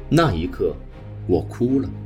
那一刻，我哭了。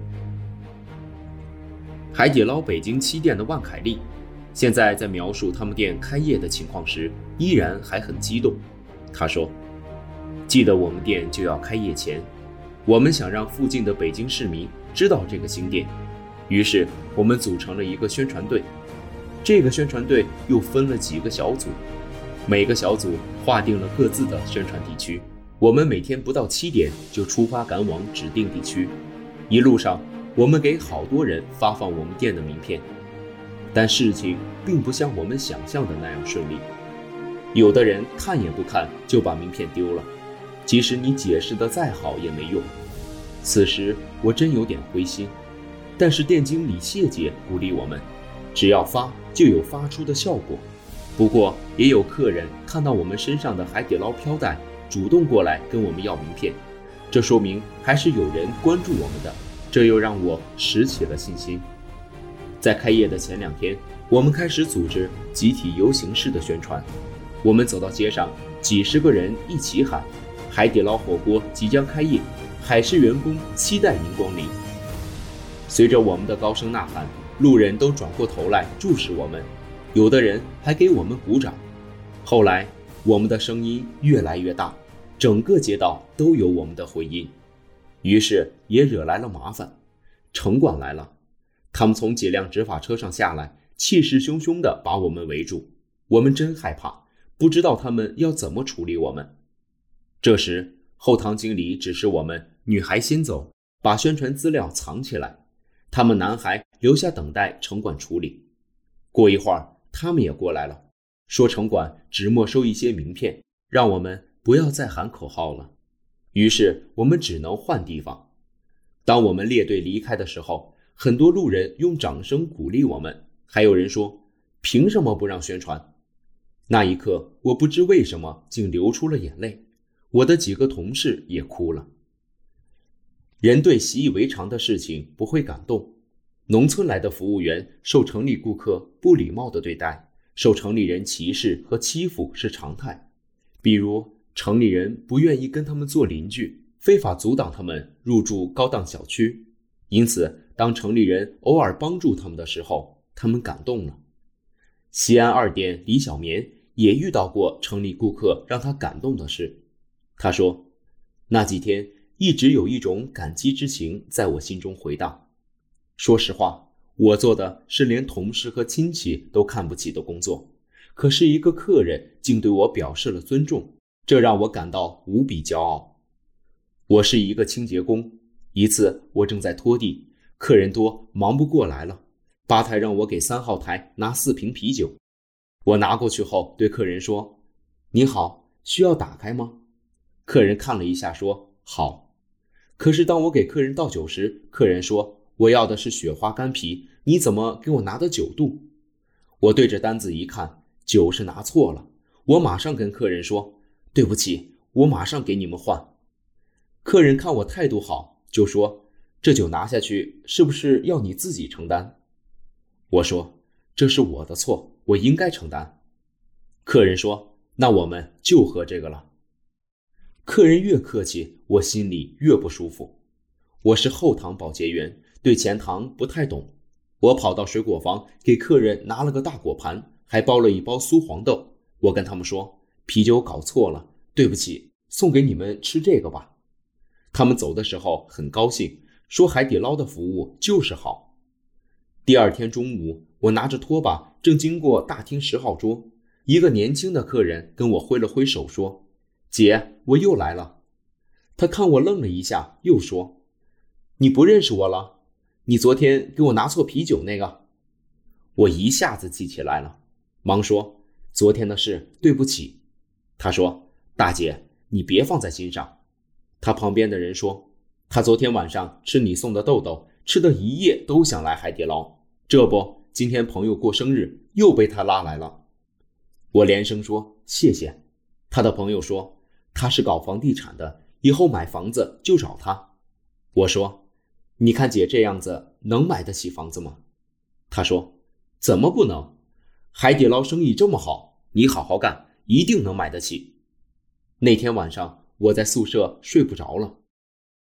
海底捞北京7店的万凯丽，现在在描述他们店开业的情况时，依然还很激动。他说：“记得我们店就要开业前，我们想让附近的北京市民知道这个新店，于是我们组成了一个宣传队。这个宣传队又分了几个小组，每个小组划定了各自的宣传地区。我们每天不到7点就出发赶往指定地区，一路上我们给好多人发放我们店的名片。但事情并不像我们想象的那样顺利，有的人看也不看就把名片丢了，即使你解释的再好也没用。此时我真有点灰心，但是店经理谢姐鼓励我们，只要发就有发出的效果。不过也有客人看到我们身上的海底捞飘带，主动过来跟我们要名片，这说明还是有人关注我们的，这又让我拾起了信心。在开业的前2天，我们开始组织集体游行式的宣传。我们走到街上，几十个人一起喊：海底捞火锅即将开业，海事员工期待您光临。随着我们的高声呐喊，路人都转过头来注视我们，有的人还给我们鼓掌。后来我们的声音越来越大，整个街道都有我们的回音，于是也惹来了麻烦。城管来了，他们从几辆执法车上下来，气势汹汹地把我们围住。我们真害怕，不知道他们要怎么处理我们。这时后堂经理指示我们女孩先走，把宣传资料藏起来，他们男孩留下等待城管处理。过一会儿他们也过来了，说城管只没收一些名片，让我们不要再喊口号了。于是我们只能换地方。当我们列队离开的时候，很多路人用掌声鼓励我们，还有人说凭什么不让宣传。那一刻我不知为什么竟流出了眼泪，我的几个同事也哭了。人对习以为常的事情不会感动，农村来的服务员受城里顾客不礼貌的对待，受城里人歧视和欺负是常态。比如城里人不愿意跟他们做邻居，非法阻挡他们入住高档小区，因此当城里人偶尔帮助他们的时候，他们感动了。西安2店李小棉也遇到过城里顾客让他感动的事。他说，那几天一直有一种感激之情在我心中回荡。说实话，我做的是连同事和亲戚都看不起的工作，可是一个客人竟对我表示了尊重，这让我感到无比骄傲。我是一个清洁工，一次我正在拖地，客人多忙不过来了，吧台让我给3号台拿4瓶啤酒。我拿过去后对客人说，您好，需要打开吗？客人看了一下说好。可是当我给客人倒酒时，客人说，我要的是雪花干啤，你怎么给我拿的9度？我对着单子一看，酒是拿错了。我马上跟客人说，对不起，我马上给你们换。客人看我态度好，就说，这酒拿下去是不是要你自己承担？我说，这是我的错，我应该承担。客人说，那我们就喝这个了。客人越客气，我心里越不舒服。我是后堂保洁员，对前堂不太懂。我跑到水果房给客人拿了个大果盘，还包了一包酥黄豆。我跟他们说，啤酒搞错了，对不起，送给你们吃这个吧。他们走的时候很高兴，说海底捞的服务就是好。第2天中午，我拿着拖把正经过大厅10号桌，一个年轻的客人跟我挥了挥手说，姐，我又来了。他看我愣了一下，又说，你不认识我了？你昨天给我拿错啤酒那个。我一下子记起来了，忙说，昨天的事对不起。他说，大姐，你别放在心上。他旁边的人说，他昨天晚上吃你送的豆豆，吃的一夜都想来海底捞，这不，今天朋友过生日，又被他拉来了。我连声说谢谢。他的朋友说，他是搞房地产的，以后买房子就找他。我说，你看姐这样子能买得起房子吗？他说，怎么不能？海底捞生意这么好，你好好干，一定能买得起。那天晚上我在宿舍睡不着了。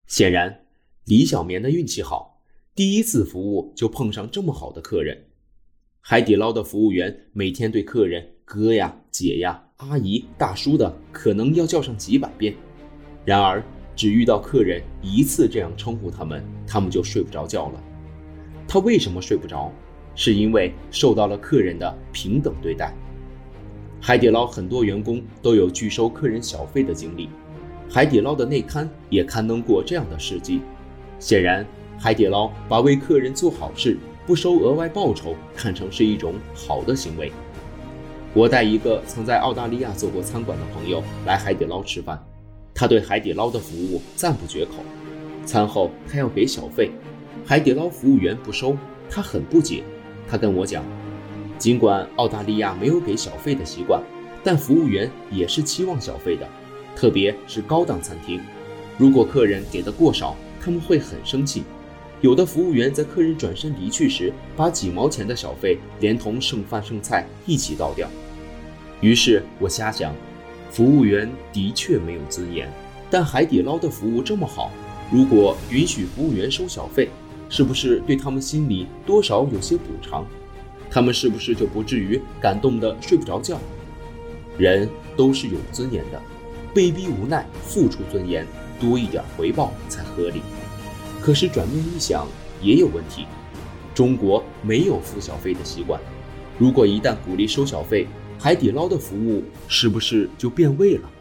显然，李小棉的运气好，第一次服务就碰上这么好的客人。海底捞的服务员每天对客人哥呀、姐呀、阿姨、大叔的可能要叫上几百遍，然而只遇到客人一次这样称呼他们，他们就睡不着觉了。他为什么睡不着？是因为受到了客人的平等对待。海底捞很多员工都有拒收客人小费的经历，海底捞的内刊也刊登过这样的事迹。显然，海底捞把为客人做好事，不收额外报酬看成是一种好的行为。我带一个曾在澳大利亚做过餐馆的朋友来海底捞吃饭，他对海底捞的服务赞不绝口。餐后他要给小费，海底捞服务员不收，他很不解。他跟我讲，尽管澳大利亚没有给小费的习惯，但服务员也是期望小费的，特别是高档餐厅，如果客人给的过少，他们会很生气。有的服务员在客人转身离去时，把几毛钱的小费连同剩饭剩菜一起倒掉。于是我瞎想，服务员的确没有尊严，但海底捞的服务这么好，如果允许服务员收小费，是不是对他们心里多少有些补偿？他们是不是就不至于感动得睡不着觉？人都是有尊严的，被逼无奈付出尊严，多一点回报才合理。可是转念一想，也有问题。中国没有付小费的习惯，如果一旦鼓励收小费，海底捞的服务是不是就变味了？